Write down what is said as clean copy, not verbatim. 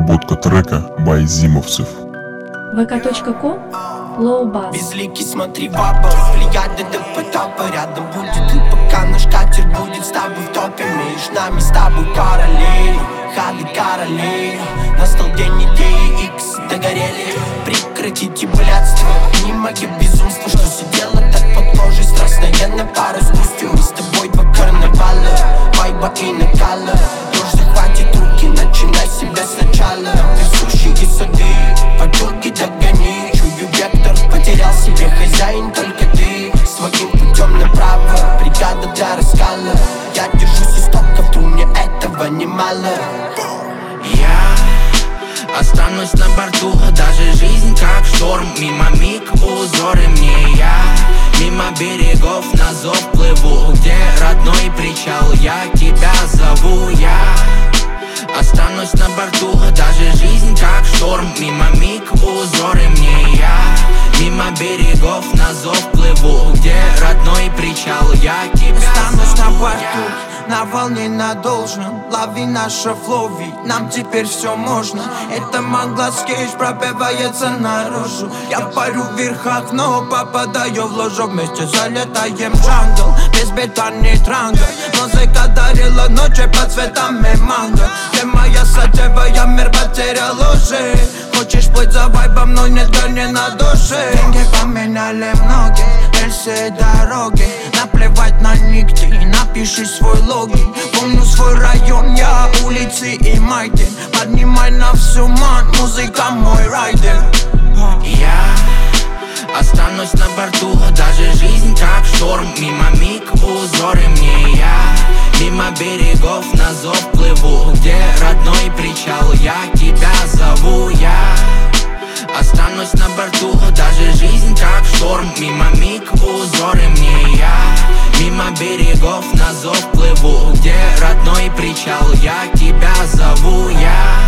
Обработка трека by Зимовцев. vk.com Lowbass. Безликий, смотри в оба, взгляды до потопа. Рядом будет ты, пока наш катер будет с тобой в топе. Между нами с тобой параллели, ходы королей. Настал день идеи X, догорели. Прекратите блядство, не мои безумства. Что сидела так под кожей страстная на пару спустю. Мы с тобой два карнавала, вайба и накала. Дрожь захватит руки, начинай себя сначала. Присущие сады, поделки догони. Чую вектор, потерял себе хозяин, только ты своим путем направо. Бригада для раскала, я держусь истоков, тру, мне этого немало. Я останусь на борту, даже жизнь как шторм. Мимо миг узоры мне я, мимо берегов на зов плыву. Где родной причал, я тебя зову. Я останусь на борту, даже жизнь как шторм. Мимо миг узоры мне я, мимо берегов на зов плыву. Где родной причал, я тебя останусь зову. на борту, на волне надолжен. Лови наше флоу, ведь нам теперь все можно. Это Манглас Кейдж пробивается наружу. Я парю в верхах, но попадаю в ложу. Вместе залетаем в джангл, без бетонный трангл. Музыка дарила ночи под цветами манго. Ты моя сатева, я мир потерял уже. Хочешь плыть за вайбом, но нет горни на душе. Деньги поменяли многие, рельсы и дороги. Наплевать на нигде, напиши свой логин. Помню свой район, я улицы и майки. Поднимай на всю ман, музыка мой райдер. Я останусь на борту, даже жизнь как шторм. Мимо миг узоры мне я, мимо берегов на зов плыву. Где родной причал, я тебя зову. Я останусь на борту, даже жизнь как шторм. Мимо миг узоры мне я, мимо берегов на зов плыву. Где родной причал, я тебя зову. Я